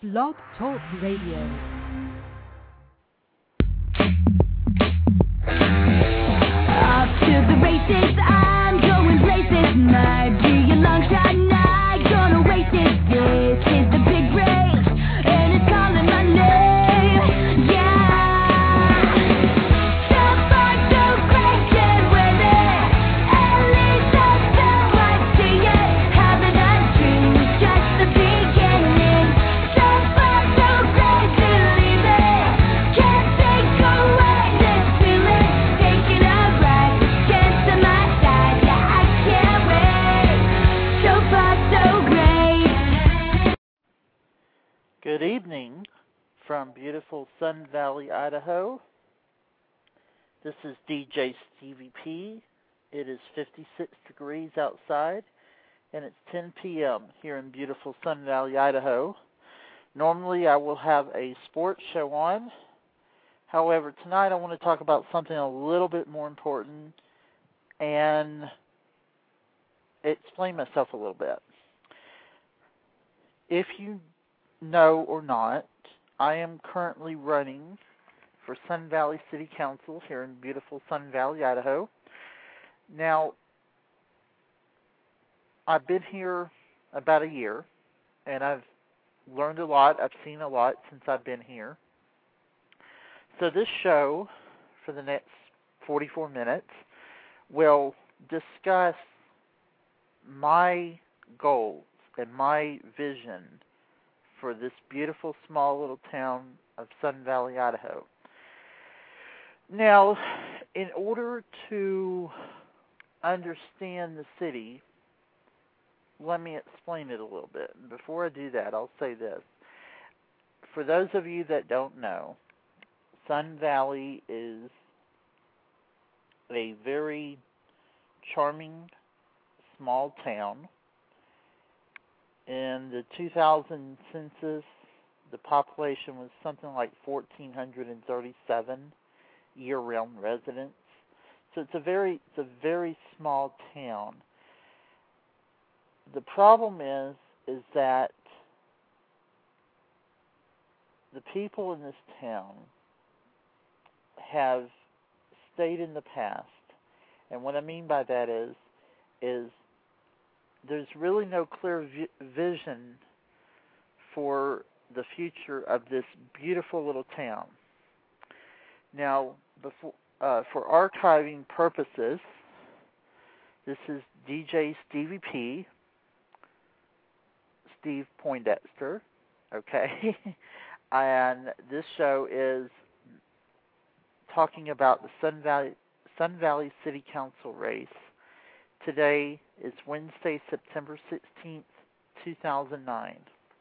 Blog Talk Radio. Off to the races, I'm going places. Might be a long shot, not gonna waste it. This is the big race, and it's calling my name. Yeah, so far so great, get with it. At least I felt like seeing. How did I choose just the beginning? So far so great, believe it. Can't take away this feeling. Taking a ride, chance to my side. Yeah, I can't wait. So far so great. Good evening from beautiful Sun Valley, Idaho. This is DJ Stevie P. It is 56 degrees outside, and it's 10 p.m. here in beautiful Sun Valley, Idaho. Normally I will have a sports show on. However, tonight I want to talk about something a little bit more important and explain myself a little bit. If you know or not, I am currently running for Sun Valley City Council here in beautiful Sun Valley, Idaho. Now, I've been here about a year, and I've learned a lot. I've seen a lot since I've been here. So this show, for the next 44 minutes, will discuss my goals and my vision for this beautiful small little town of Sun Valley, Idaho. Now, in order to understand the city, let me explain it a little bit. Before I do that, I'll say this. For those of you that don't know, Sun Valley is a very charming small town. In the 2000 census, the population was something like 1,437 year-round residents. So it's a very small town. The problem is that the people in this town have stayed in the past, and what I mean by that is there's really no clear vision for the future of this beautiful little town. Now, for archiving purposes, this is DJ Stevie P, Steve Poindexter, okay? And this show is talking about the Sun Valley City Council race. Today is Wednesday, September 16th, 2009.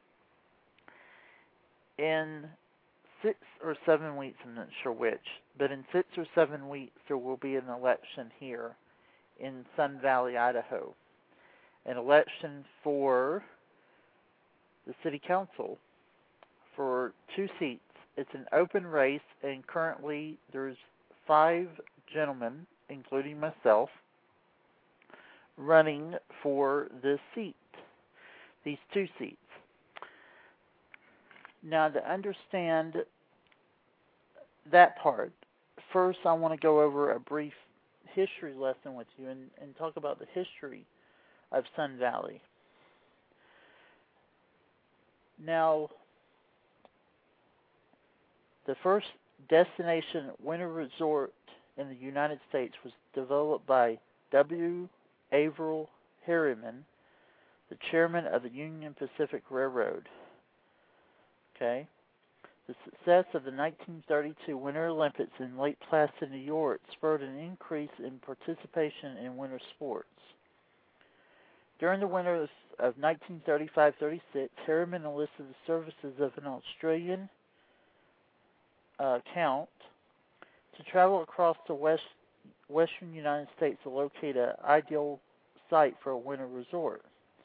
In 6 or 7 weeks, I'm not sure which, but in 6 or 7 weeks there will be an election here in Sun Valley, Idaho. An election for the City Council for 2 seats. It's an open race, and currently there's 5 gentlemen, including myself, running for this seat, these 2 seats. Now, to understand that part, first I want to go over a brief history lesson with you and talk about the history of Sun Valley. Now, the first destination winter resort in the United States was developed by W. Averill Harriman, the chairman of the Union Pacific Railroad. Okay? The success of the 1932 Winter Olympics in Lake Placid, New York, spurred an increase in participation in winter sports. During the winter of 1935-36, Harriman enlisted the services of an Australian count to travel across the western United States to locate an ideal site for a winter resort.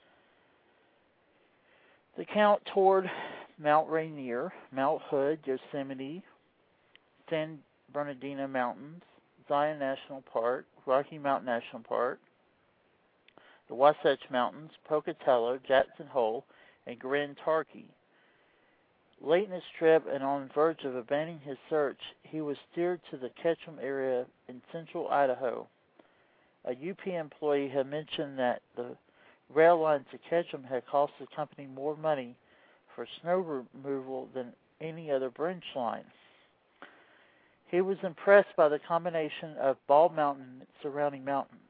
The Count toured Mount Rainier, Mount Hood, Yosemite, San Bernardino Mountains, Zion National Park, Rocky Mountain National Park, the Wasatch Mountains, Pocatello, Jackson Hole, and Grand Targhee. Late in his trip and on the verge of abandoning his search, he was steered to the Ketchum area in central Idaho. A UP employee had mentioned that the rail line to Ketchum had cost the company more money for snow removal than any other branch line. He was impressed by the combination of Bald Mountain and surrounding mountains.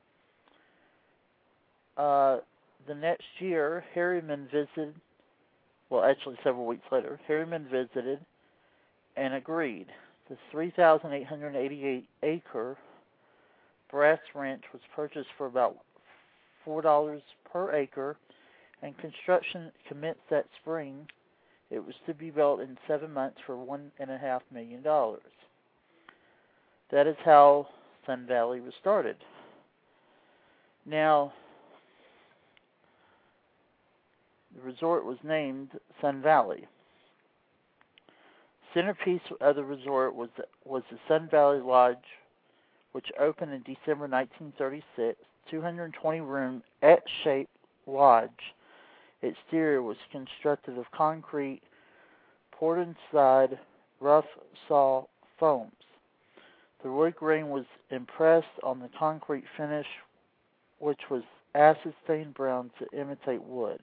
The next year, Harriman visited, actually several weeks later, Harriman visited and agreed. The 3,888-acre Brass Ranch was purchased for about $4 per acre, and construction commenced that spring. It was to be built in 7 months for $1.5 million. That is how Sun Valley was started. Now, the resort was named Sun Valley. Centerpiece of the resort was the Sun Valley Lodge, which opened in December 1936. 220-room X-shaped lodge. Exterior was constructed of concrete, poured inside rough saw foams. The wood grain was impressed on the concrete finish, which was acid-stained brown to imitate wood.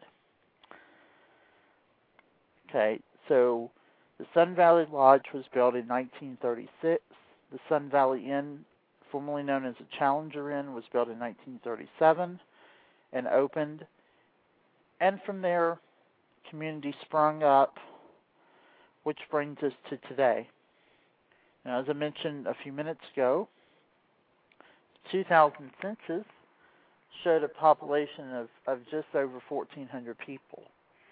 Okay, so the Sun Valley Lodge was built in 1936. The Sun Valley Inn, formerly known as the Challenger Inn, was built in 1937 and opened. And from there, community sprung up, which brings us to today. Now, as I mentioned a few minutes ago, the 2000 census showed a population of just over 1,400 people.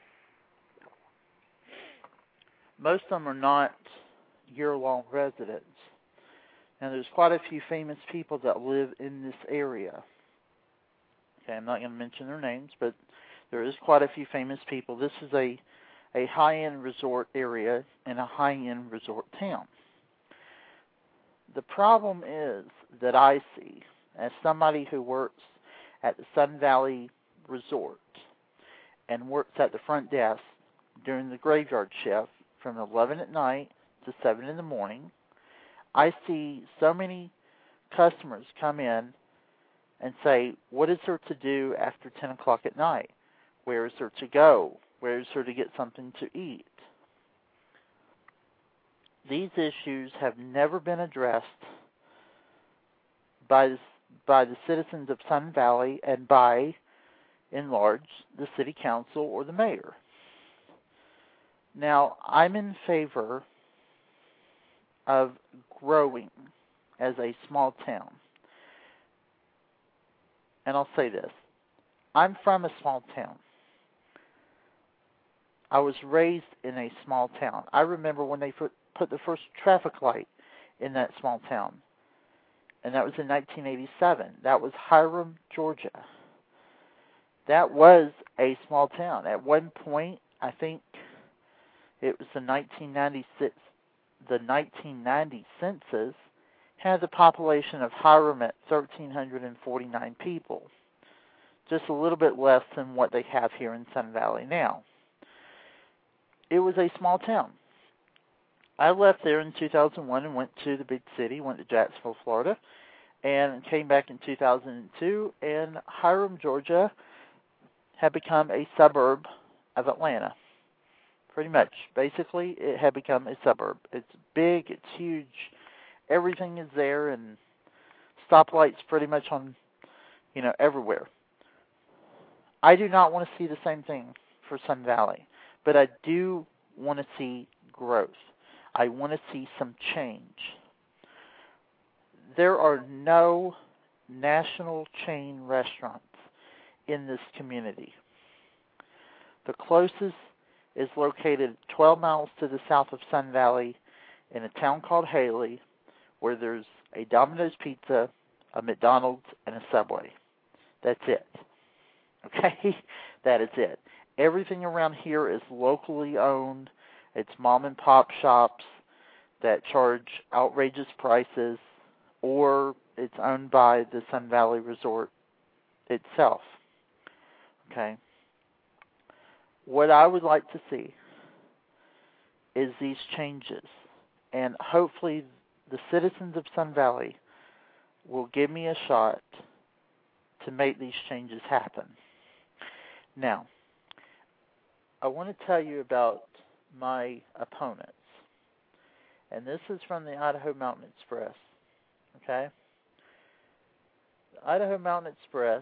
Most of them are not year-long residents. Now, there's quite a few famous people that live in this area. Okay, I'm not going to mention their names, but there is quite a few famous people. This is a high-end resort area and a high-end resort town. The problem is that I see, as somebody who works at the Sun Valley Resort and works at the front desk during the graveyard shift from 11 at night to 7 in the morning, I see so many customers come in and say, what is there to do after 10 o'clock at night? Where is there to go? Where is there to get something to eat? These issues have never been addressed by the citizens of Sun Valley and by, in large, the city council or the mayor. Now, I'm in favor of growing as a small town. And I'll say this. I'm from a small town. I was raised in a small town. I remember when they put the first traffic light in that small town. And that was in 1987. That was Hiram, Georgia. That was a small town. At one point, I think it was the 1990 census had the population of Hiram at 1,349 people. Just a little bit less than what they have here in Sun Valley now. It was a small town. I left there in 2001 and went to the big city, went to Jacksonville, Florida, and came back in 2002, and Hiram, Georgia had become a suburb of Atlanta. Pretty much. Basically, it had become a suburb. It's big, it's huge, everything is there, and stoplights pretty much on, everywhere. I do not want to see the same thing for Sun Valley, but I do want to see growth. I want to see some change. There are no national chain restaurants in this community. The closest is located 12 miles to the south of Sun Valley in a town called Haley, where there's a Domino's Pizza, a McDonald's, and a Subway. That's it. Okay? That is it. Everything around here is locally owned. It's mom and pop shops that charge outrageous prices, or it's owned by the Sun Valley Resort itself. Okay? What I would like to see is these changes. And hopefully the citizens of Sun Valley will give me a shot to make these changes happen. Now, I want to tell you about my opponents. And this is from the Idaho Mountain Express. Okay? The Idaho Mountain Express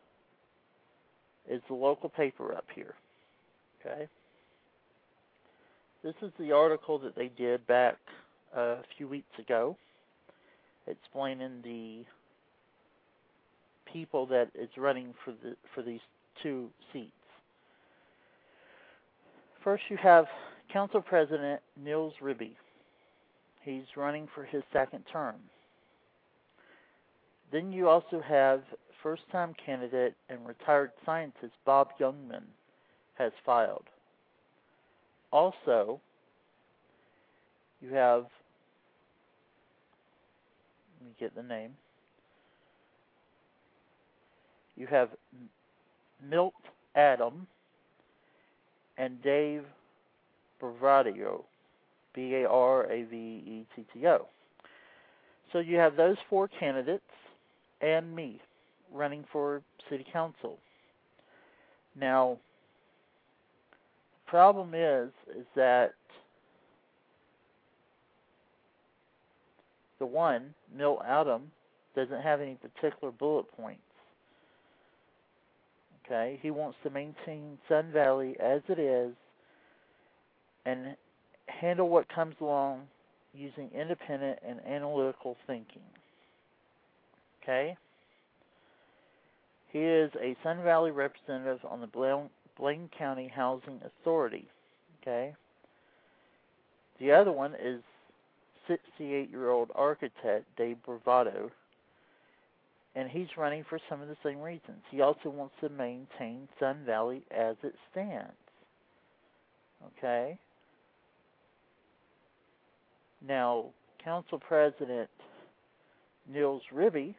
is the local paper up here. Okay? This is the article that they did back a few weeks ago, explaining the people that is running for these two seats. First, you have Council President Niels Ribby. He's running for his second term. Then you also have first-time candidate and retired scientist Bob Youngman has filed. Also, you have, let me get the name, you have Milt Adam and Dave Bravado, Barevetto. So you have those four candidates and me running for city council. Now, the problem is that the one, Milt Adam, doesn't have any particular bullet points. Okay, he wants to maintain Sun Valley as it is and handle what comes along using independent and analytical thinking. Okay? He is a Sun Valley representative on the Blaine County Housing Authority. Okay? The other one is 68-year-old architect Dave Bravado, and he's running for some of the same reasons. He also wants to maintain Sun Valley as it stands. Okay? Now, Council President Niels Ribby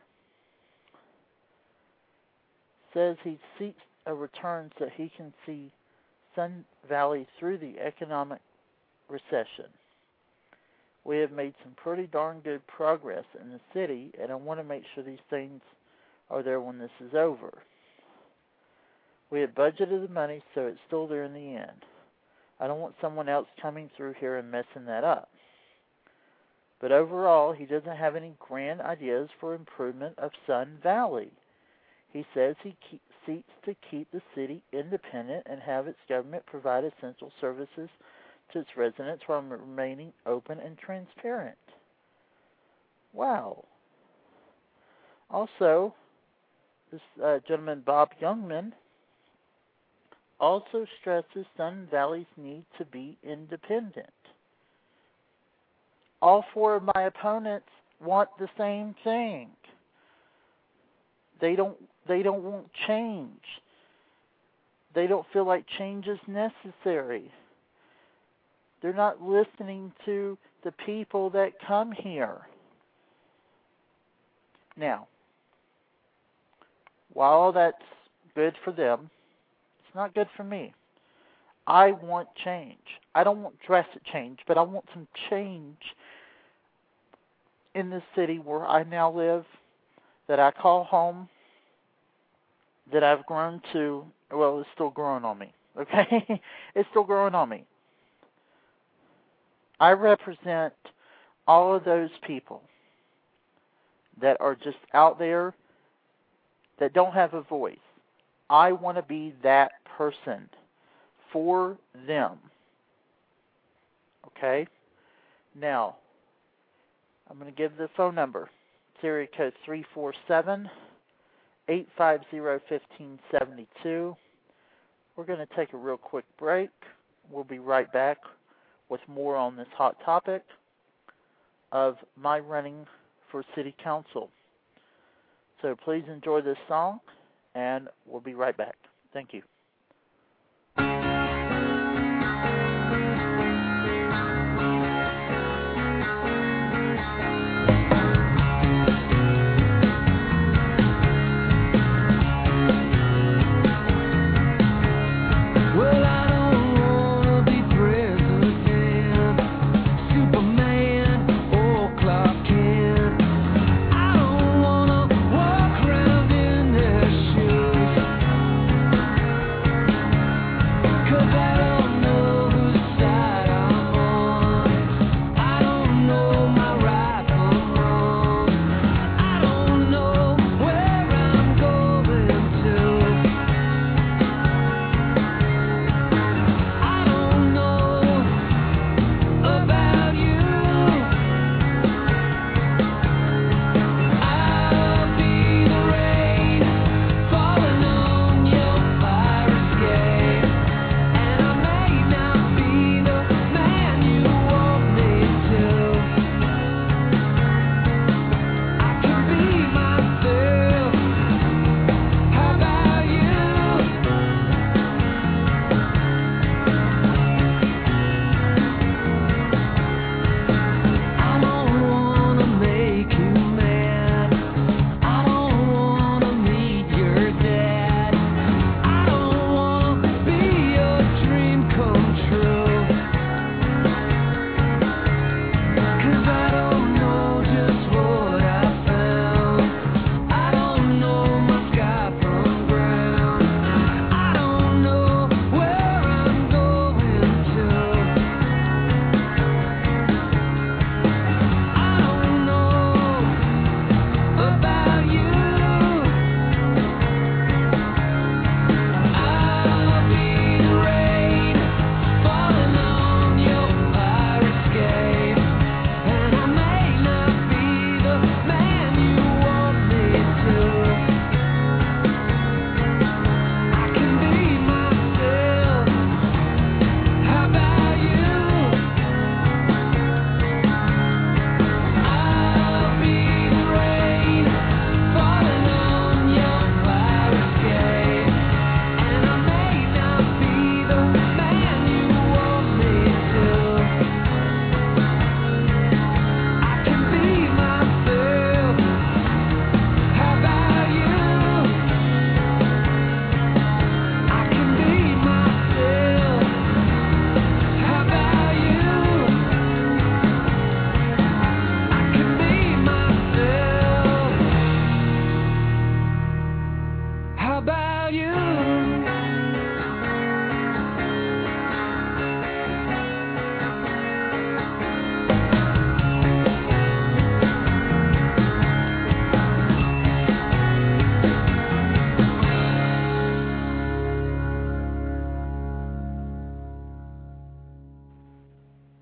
says he seeks a return so he can see Sun Valley through the economic recession. We have made some pretty darn good progress in the city, and I want to make sure these things are there when this is over. We have budgeted the money, so it's still there in the end. I don't want someone else coming through here and messing that up. But overall, he doesn't have any grand ideas for improvement of Sun Valley. He says he seeks to keep the city independent and have its government provide essential services to its residents while remaining open and transparent. Wow. Also, this gentleman, Bob Youngman, also stresses Sun Valley's need to be independent. All four of my opponents want the same thing. They don't want change. They don't feel like change is necessary. They're not listening to the people that come here. Now, while that's good for them, it's not good for me. I want change. I don't want drastic change, but I want some change in the city where I now live, that I call home, that I've grown to. Well, it's still growing on me, okay? It's still growing on me. I represent all of those people that are just out there that don't have a voice. I want to be that person for them. Okay? Now, I'm going to give the phone number. It's area code 347-850-1572. We're going to take a real quick break. We'll be right back with more on this hot topic of my running for city council. So please enjoy this song, and we'll be right back. Thank you. Well, I don't wanna be president again.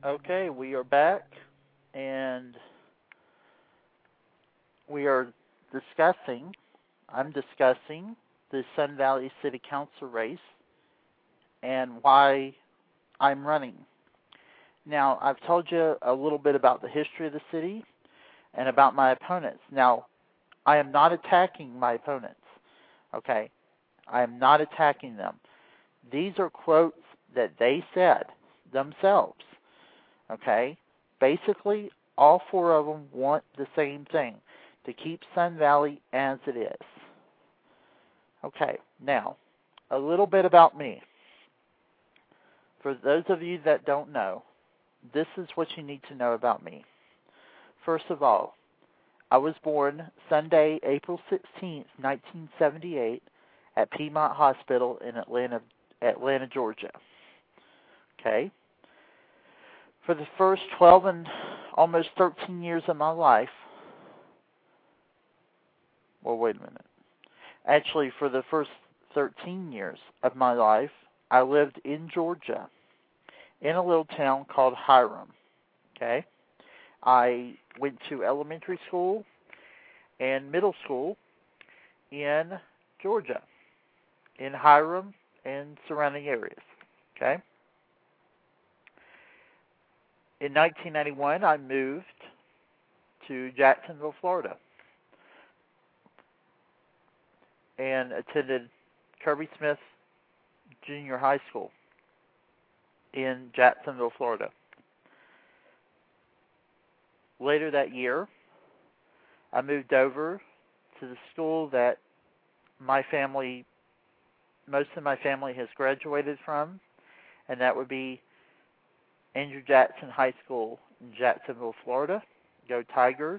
Okay, we are back, and we are I'm discussing the Sun Valley City Council race and why I'm running. Now, I've told you a little bit about the history of the city and about my opponents. Now, I am not attacking my opponents, okay? I am not attacking them. These are quotes that they said themselves, okay? Basically, all four of them want the same thing, to keep Sun Valley as it is. Okay, now, a little bit about me. For those of you that don't know, this is what you need to know about me. First of all, I was born Sunday, April 16th, 1978, at Piedmont Hospital in Atlanta, Georgia. Okay? For the first 12 and almost 13 years of my life, well, wait a minute. Actually, for the first 13 years of my life, I lived in Georgia, in a little town called Hiram. Okay? I went to elementary school and middle school in Georgia, in Hiram and surrounding areas. Okay? In 1991, I moved to Jacksonville, Florida, and attended Kirby Smith Junior High School in Jacksonville, Florida. Later that year, I moved over to the school that most of my family has graduated from, and that would be Andrew Jackson High School in Jacksonville, Florida. Go Tigers.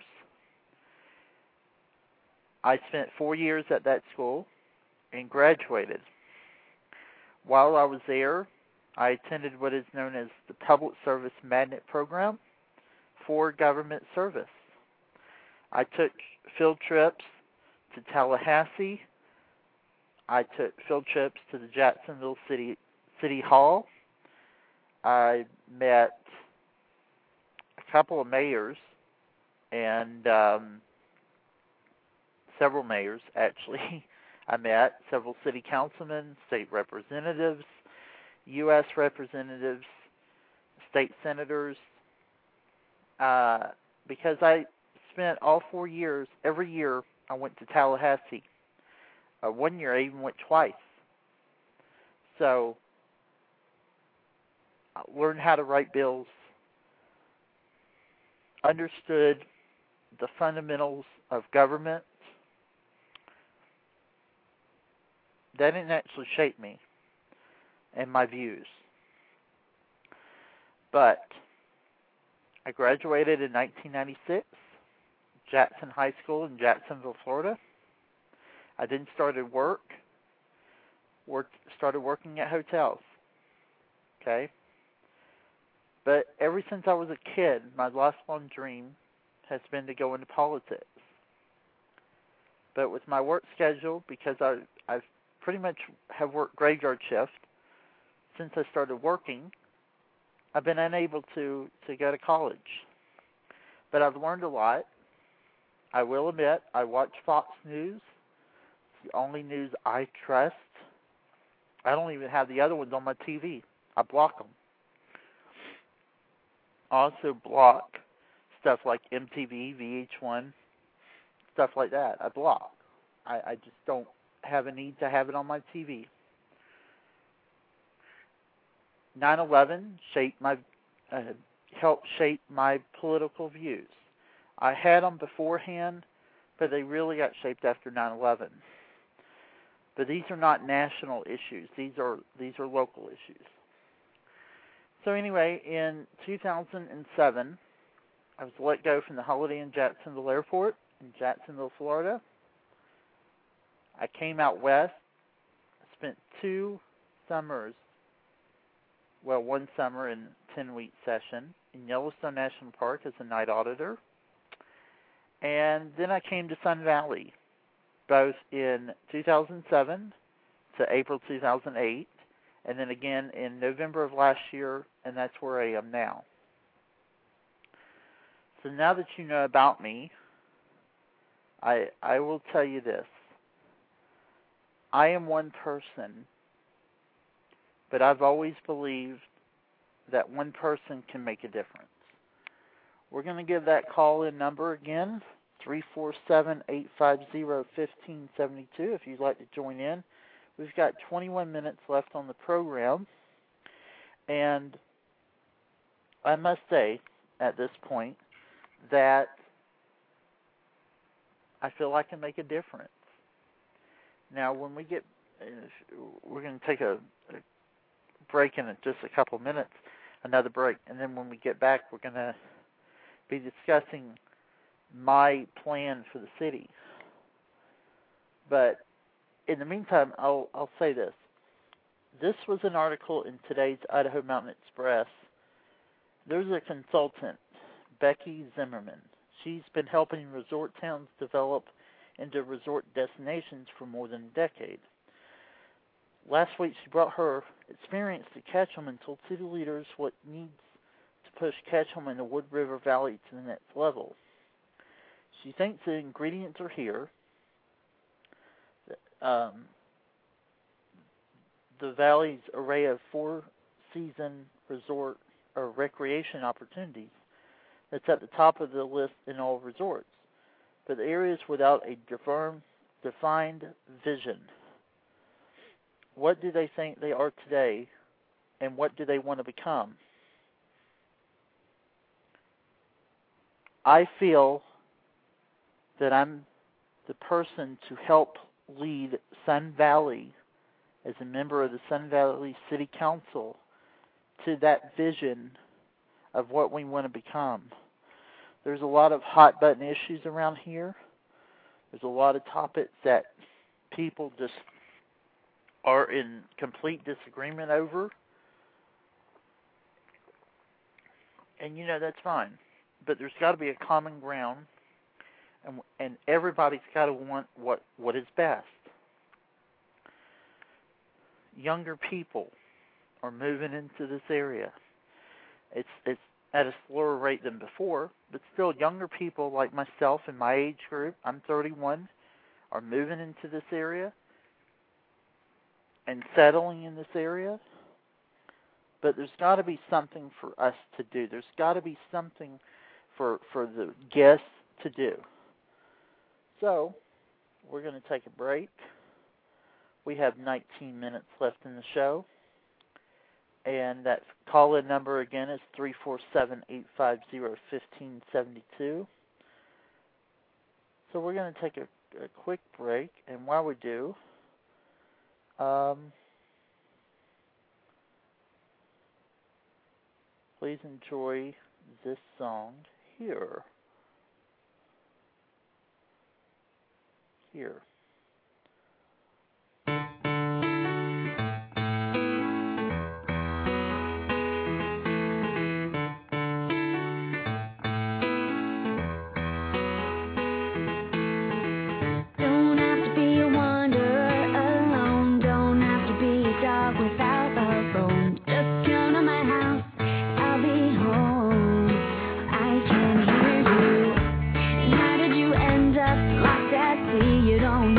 I spent 4 years at that school and graduated. While I was there, I attended what is known as the Public Service Magnet Program for government service. I took field trips to Tallahassee. I took field trips to the Jacksonville City Hall. I met a couple of mayors and several mayors, actually. I met several city councilmen, state representatives, U.S. representatives, state senators, because I spent all 4 years, every year I went to Tallahassee. 1 year I even went twice. So I learned how to write bills, understood the fundamentals of government. That didn't actually shape me and my views. But I graduated in 1996, Jackson High School in Jacksonville, Florida. I then started working at hotels. Okay? But ever since I was a kid, my lifelong dream has been to go into politics. But with my work schedule, because I've pretty much have worked graveyard shift since I started working, I've been unable to go to college. But I've learned a lot. I will admit, I watch Fox News. It's the only news I trust. I don't even have the other ones on my TV. I block them. I also block stuff like MTV, VH1, stuff like that. I block. I just don't have a need to have it on my TV. 9/11 helped shape my political views. I had them beforehand, but they really got shaped after 9/11. But these are not national issues. These are local issues. So anyway, in 2007, I was let go from the Holiday Inn Jacksonville Airport in Jacksonville, Florida. I came out west. I spent 2 summers, well, 1 summer and 10-week session in Yellowstone National Park as a night auditor. And then I came to Sun Valley, both in 2007 to April 2008, and then again in November of last year, and that's where I am now. So now that you know about me, I will tell you this. I am one person, but I've always believed that one person can make a difference. We're going to give that call-in number again, 347-850-1572, if you'd like to join in. We've got 21 minutes left on the program, and I must say at this point that I feel I can make a difference. Now, when we get, we're going to take a break in just a couple minutes, another break, and then when we get back, we're going to be discussing my plan for the city. But in the meantime, I'll say this. This was an article in today's Idaho Mountain Express. There's a consultant, Becky Zimmerman. She's been helping resort towns develop into resort destinations for more than a decade. Last week, she brought her experience to Ketchum and told city leaders what needs to push Ketchum and the Wood River Valley to the next level. She thinks the ingredients are here. The valley's array of four-season resort or recreation opportunities that's at the top of the list in all resorts, but the areas without a defined vision. What do they think they are today, and what do they want to become? I feel that I'm the person to help lead Sun Valley as a member of the Sun Valley City Council to that vision of what we want to become. There's a lot of hot button issues around here. There's a lot of topics that people just are in complete disagreement over. And that's fine. But there's got to be a common ground, and everybody's got to want what is best. Younger people are moving into this area. It's at a slower rate than before, but still younger people like myself and my age group, I'm 31, are moving into this area and settling in this area. But there's got to be something for us to do. There's got to be something for the guests to do. So, we're going to take a break. We have 19 minutes left in the show. And that call-in number again is 347-850-1572. So we're going to take a quick break, and while we do, please enjoy this song here. You don't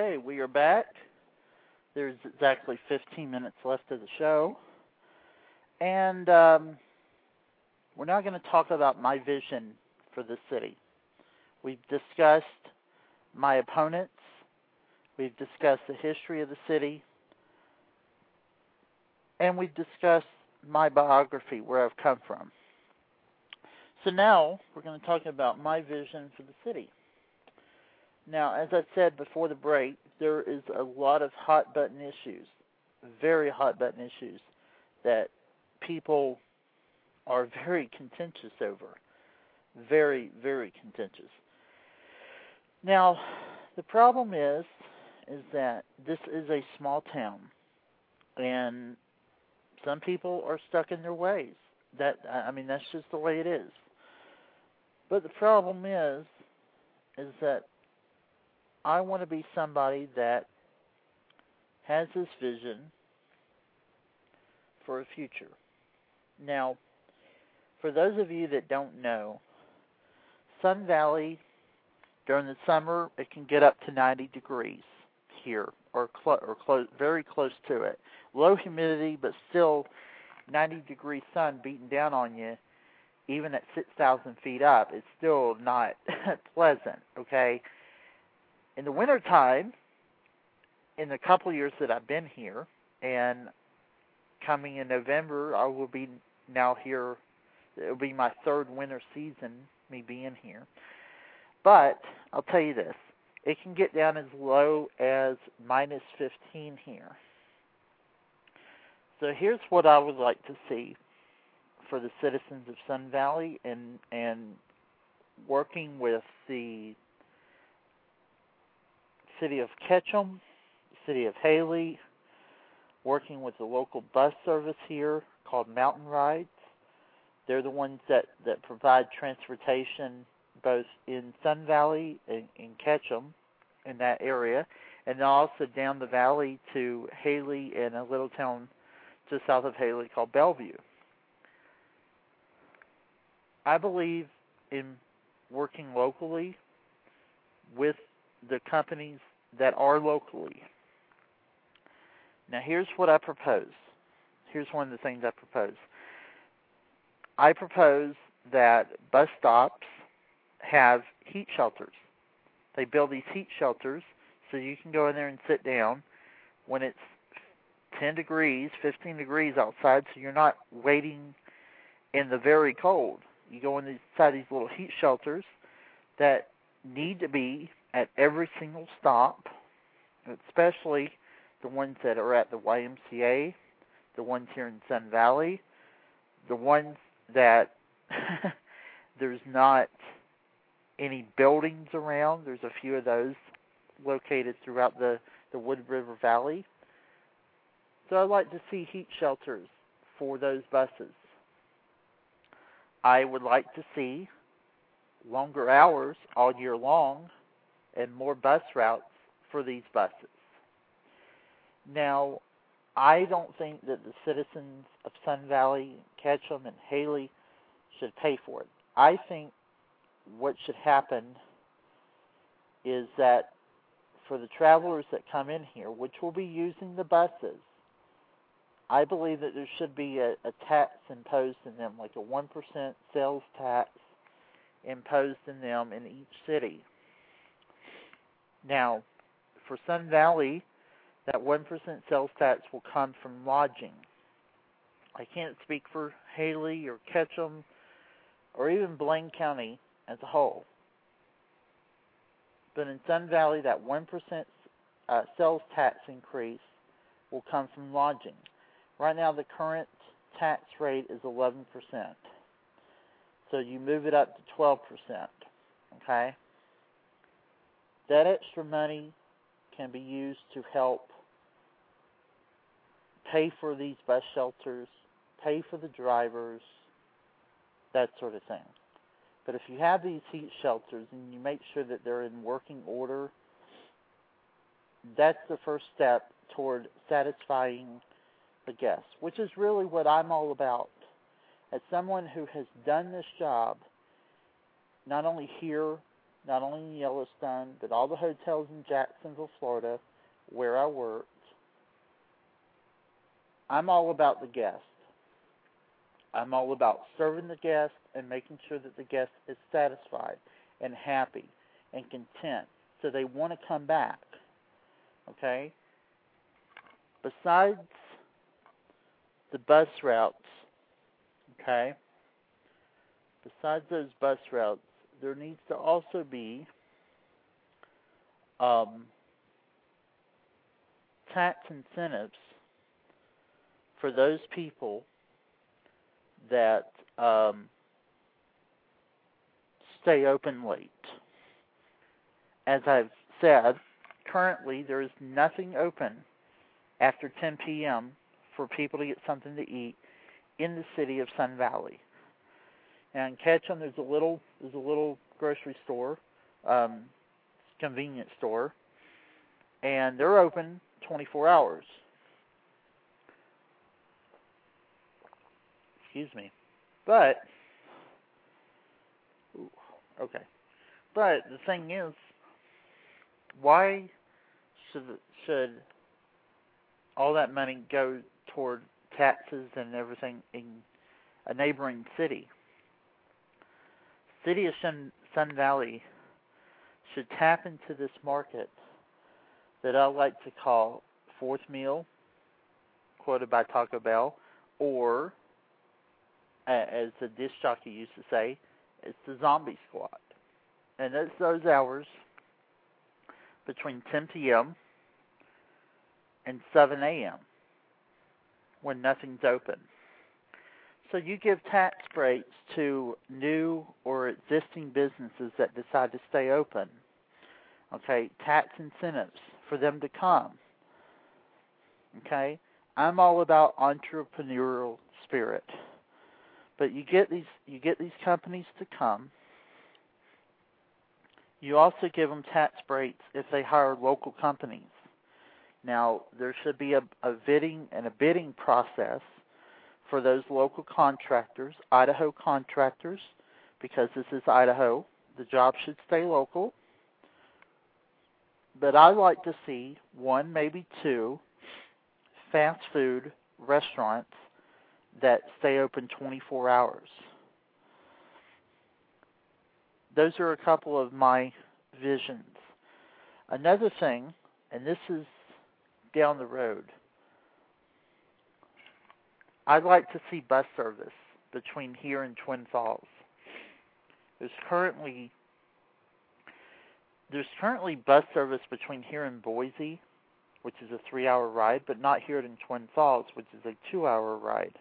Okay, we are back. There's exactly 15 minutes left of the show. And we're now going to talk about my vision for the city. We've discussed my opponents. We've discussed the history of the city. And we've discussed my biography, where I've come from. So now we're going to talk about my vision for the city. Now, as I said before the break, there is a lot of hot-button issues, very hot-button issues, that people are very contentious over. Very, very contentious. Now, the problem is that this is a small town, and some people are stuck in their ways. That's just the way it is. But the problem is that I want to be somebody that has this vision for a future. Now, for those of you that don't know, Sun Valley, during the summer, it can get up to 90 degrees here, or very close to it. Low humidity, but still 90-degree sun beating down on you, even at 6,000 feet up. It's still not pleasant, okay? In the wintertime, in the couple years that I've been here, and coming in November, I will be now here. It will be my third winter season, me being here. But I'll tell you this, it can get down as low as minus 15 here. So here's what I would like to see for the citizens of Sun Valley, and working with the City of Ketchum, City of Haley, working with the local bus service here called Mountain Rides. They're the ones that provide transportation both in Sun Valley and in Ketchum, in that area, and then also down the valley to Haley and a little town just south of Haley called Bellevue. I believe in working locally with the companies that are locally. Now, here's what I propose. Here's one of the things I propose. I propose that bus stops have heat shelters. They build these heat shelters so you can go in there and sit down when it's 10 degrees, 15 degrees outside, so you're not waiting in the very cold. You go inside these little heat shelters that need to be at every single stop, especially the ones that are at the YMCA, the ones here in Sun Valley, the ones that there's not any buildings around. There's a few of those located throughout the Wood River Valley. So I'd like to see heat shelters for those buses. I would like to see longer hours all year long and more bus routes for these buses. Now, I don't think that the citizens of Sun Valley, Ketchum, and Haley should pay for it. I think what should happen is that for the travelers that come in here, which will be using the buses, I believe that there should be a tax imposed in them, like a 1% sales tax imposed in them in each city. Now, for Sun Valley, that 1% sales tax will come from lodging. I can't speak for Haley or Ketchum or even Blaine County as a whole. But in Sun Valley, that 1% sales tax increase will come from lodging. Right now, the current tax rate is 11%. So you move it up to 12%, okay? That extra money can be used to help pay for these bus shelters, pay for the drivers, that sort of thing. But if you have these heat shelters and you make sure that they're in working order, that's the first step toward satisfying the guests, which is really what I'm all about. As someone who has done this job, not only here not only in Yellowstone, but all the hotels in Jacksonville, Florida, where I worked. I'm all about the guest. I'm all about serving the guest and making sure that the guest is satisfied and happy and content, so they want to come back. Okay? Besides the bus routes, okay? Besides those bus routes, there needs to also be tax incentives for those people that stay open late. As I've said, currently there is nothing open after 10 p.m. for people to get something to eat in the city of Sun Valley. Now in Ketchum, there's a little grocery store, convenience store, and they're open 24 hours. Excuse me. But the thing is, why should all that money go toward taxes and everything in a neighboring city? City of Sun Valley should tap into this market that I like to call fourth meal, quoted by Taco Bell, or, as the disc jockey used to say, it's the zombie squad. And it's those hours between 10 p.m. and 7 a.m. when nothing's open. So you give tax breaks to new or existing businesses that decide to stay open. Okay, tax incentives for them to come. Okay, I'm all about entrepreneurial spirit. But you get these companies to come. You also give them tax breaks if they hire local companies. Now, there should be a bidding process for those local contractors, Idaho contractors, because this is Idaho. The job should stay local. But I'd like to see one, maybe two, fast food restaurants that stay open 24 hours. Those are a couple of my visions. Another thing, and this is down the road, I'd like to see bus service between here and Twin Falls. There's currently bus service between here and Boise, which is a 3-hour ride, but not here in Twin Falls, which is a 2-hour ride.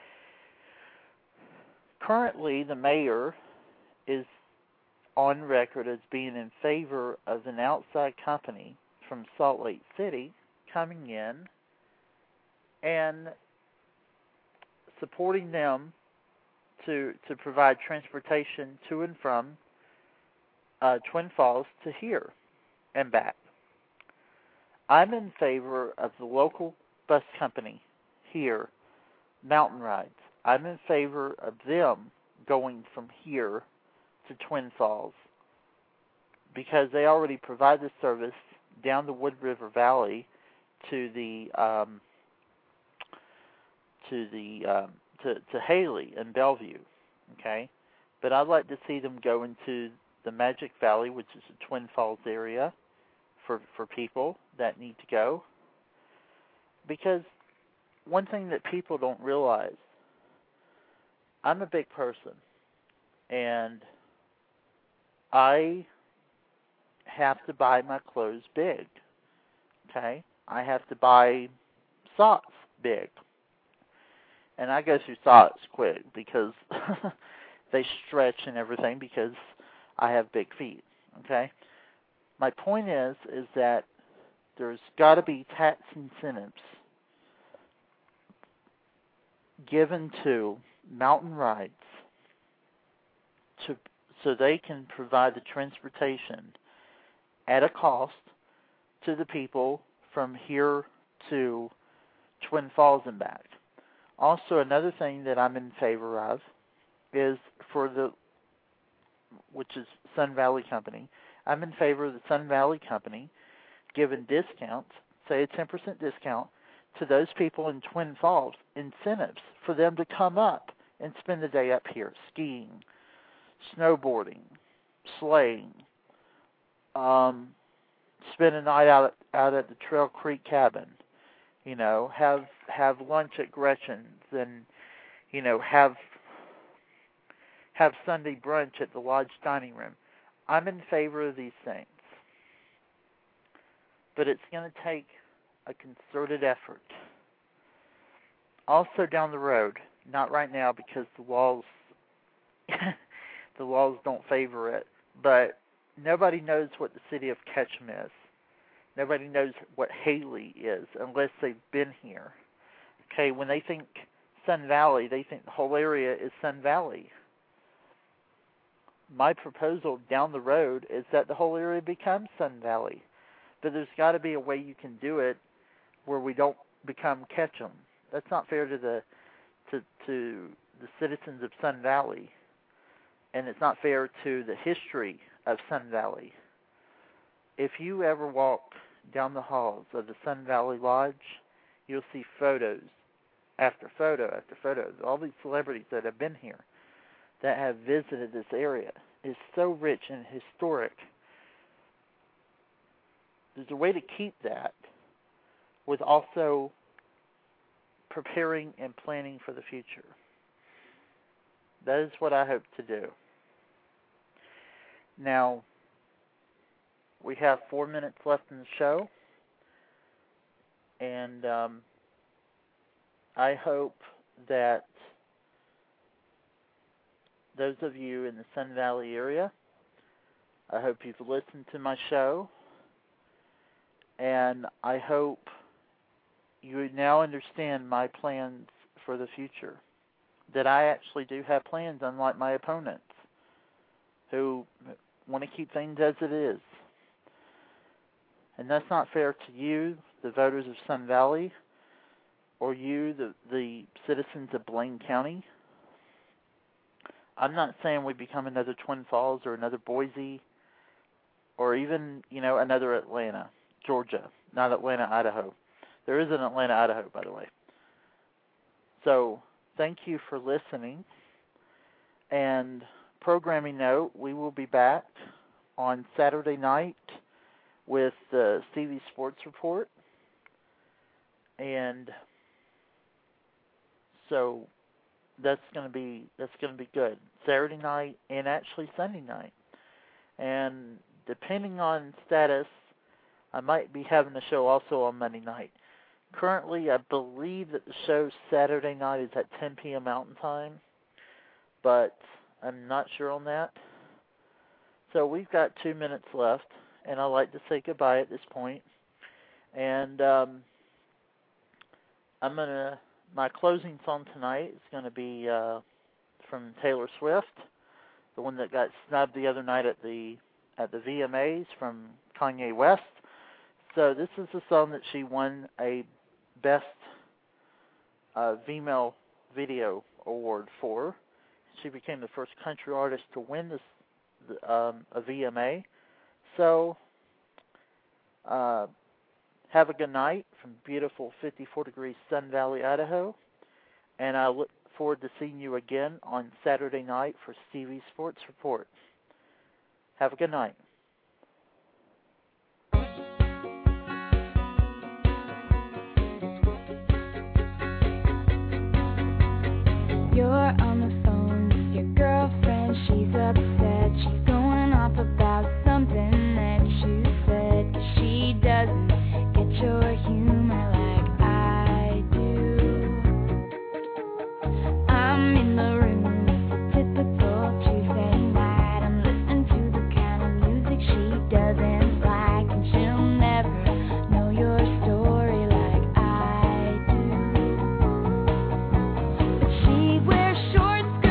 Currently, the mayor is on record as being in favor of an outside company from Salt Lake City coming in and supporting them to provide transportation to and from Twin Falls to here and back. I'm in favor of the local bus company here, Mountain Rides. I'm in favor of them going from here to Twin Falls because they already provide the service down the Wood River Valley to Haley and Bellevue. Okay, but I'd like to see them go into the Magic Valley, which is the Twin Falls area, for people that need to go. Because one thing that people don't realize, I'm a big person, and I have to buy my clothes big. Okay? I have to buy socks big. And I go through socks quick because they stretch and everything because I have big feet. Okay? My point is that there's got to be tax incentives given to Mountain Rides so they can provide the transportation at a cost to the people from here to Twin Falls and back. Also, another thing that I'm in favor of is for which is Sun Valley Company. I'm in favor of the Sun Valley Company giving discounts, say a 10% discount, to those people in Twin Falls, incentives for them to come up and spend the day up here, skiing, snowboarding, sleighing, spend a night out at the Trail Creek cabin, have lunch at Gretchen's, and have Sunday brunch at the lodge dining room. I'm in favor of these things, but it's going to take a concerted effort. Also down the road, not right now because the laws don't favor it, but nobody knows what the city of Ketchum is. Nobody knows what Haley is unless they've been here. Okay, when they think Sun Valley, they think the whole area is Sun Valley. My proposal down the road is that the whole area becomes Sun Valley. But there's got to be a way you can do it where we don't become Ketchum. That's not fair to the citizens of Sun Valley, and it's not fair to the history of Sun Valley. If you ever walk down the halls of the Sun Valley Lodge, you'll see photos after photo after photo of all these celebrities that have been here, that have visited this area. It's so rich and historic. There's a way to keep that with also preparing and planning for the future. That is what I hope to do. Now, we have 4 minutes left in the show, and I hope that those of you in the Sun Valley area, I hope you've listened to my show, and I hope you now understand my plans for the future, that I actually do have plans, unlike my opponents, who want to keep things as it is. And that's not fair to you, the voters of Sun Valley, or you, the citizens of Blaine County. I'm not saying we become another Twin Falls or another Boise or even, another Atlanta, Georgia, not Atlanta, Idaho. There is an Atlanta, Idaho, by the way. So thank you for listening. And programming note, we will be back on Saturday night with the Stevie Sports Report. And so that's going to be good. Saturday night and actually Sunday night. And depending on status, I might be having a show also on Monday night. Currently, I believe that the show Saturday night is at 10 p.m. Mountain Time, but I'm not sure on that. So we've got 2 minutes left, and I'd like to say goodbye at this point. And my closing song tonight is going to be from Taylor Swift, the one that got snubbed the other night at the VMAs from Kanye West. So this is the song that she won a Best Female Video Award for. She became the first country artist to win this a VMA. So have a good night from beautiful 54 degrees Sun Valley, Idaho. And I look forward to seeing you again on Saturday night for Stevie Sports Report. Have a good night. You're on the phone with your girlfriend. She's upset. She's going off about something that you said. 'Cause she doesn't get your humor like I do. I'm in the room. It's a typical Tuesday night. I'm listening to the kind of music she doesn't like, and she'll never know your story like I do. But she wears short skirts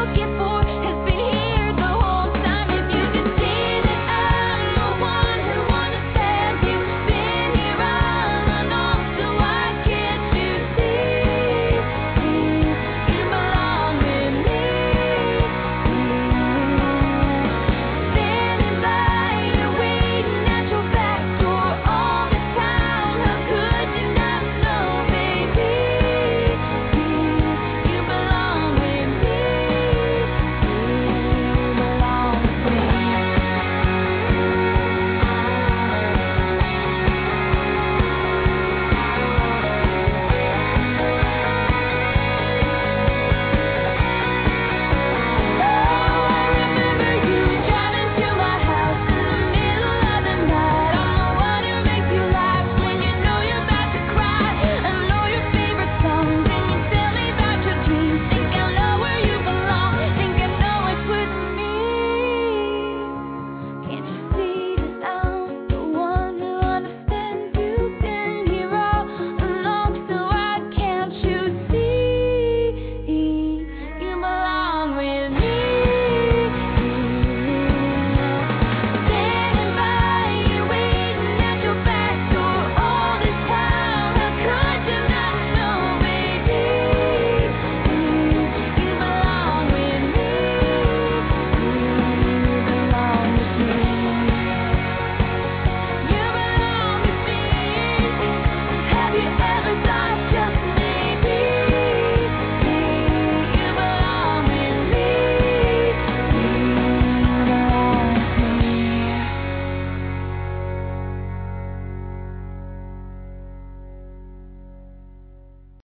look at